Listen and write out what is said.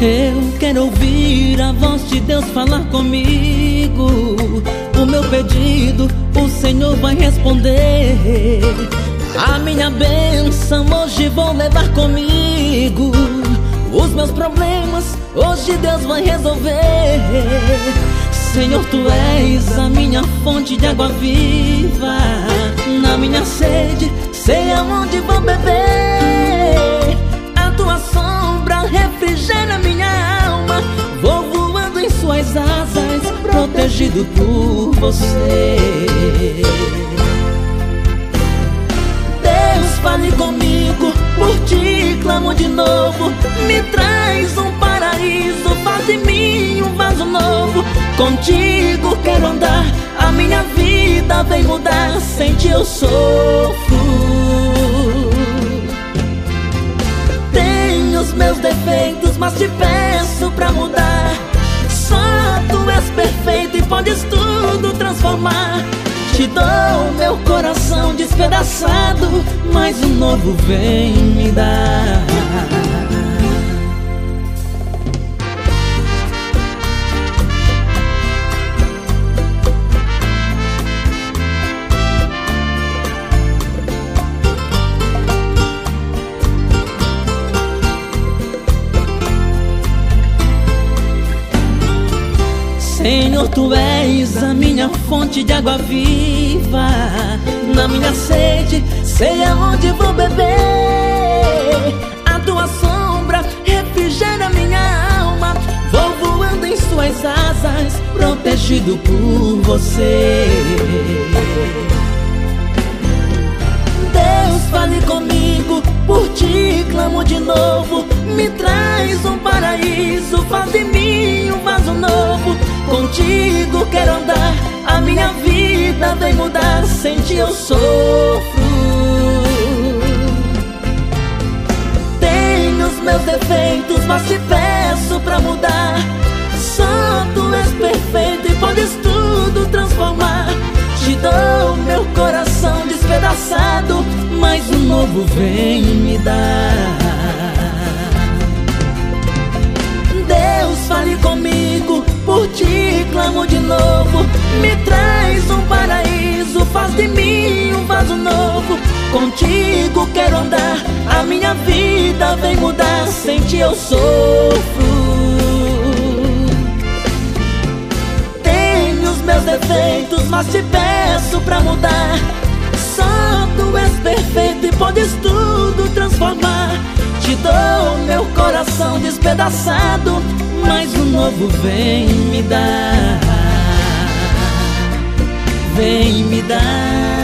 Eu quero ouvir a voz de Deus falar comigo. O meu pedido o Senhor vai responder. A minha bênção hoje vou levar comigo. Os meus problemas hoje Deus vai resolver. Senhor, Tu és a minha fonte de água viva. Na minha sede sei aonde vou beber. A Tua sombra refrigera minha alma. Vou voando em Suas asas, protegido por Você. Deus, fale comigo, por Ti clamo de novo. Me traz um paraíso, faz de mim um vaso novo. Contigo quero andar, a minha vida vem mudar. Sem Ti eu sofro. Tenho os meus defeitos, mas Te peço pra mudar. Só Tu és perfeito e podes tudo transformar. Te dou meu coração despedaçado, mas um novo vem me dar. Senhor, Tu és a minha fonte de água viva. Na minha sede sei aonde vou beber. A Tua sombra refrigera minha alma. Vou voando em Suas asas, protegido por Você. Deus, fale comigo, por Ti clamo de novo. Me traz um paraíso, faz de mim um vaso novo. Contigo quero andar, a minha vida vem mudar. Sem Ti eu sofro. Tenho os meus defeitos, mas Te peço pra mudar. Só Tu és perfeito e podes tudo transformar. Te dou meu coração despedaçado, mas um novo vem me dar. Deus, fale comigo, por Ti clamo de novo. Me traz um paraíso, faz de mim um vaso novo. Contigo quero andar, a minha vida vem mudar. Sem Ti eu sofro. Tenho os meus defeitos, mas Te peço pra mudar. Só Tu és perfeito e podes tudo transformar. Te dou meu coração despedaçado, mas um novo vem me dar. Vem me dar.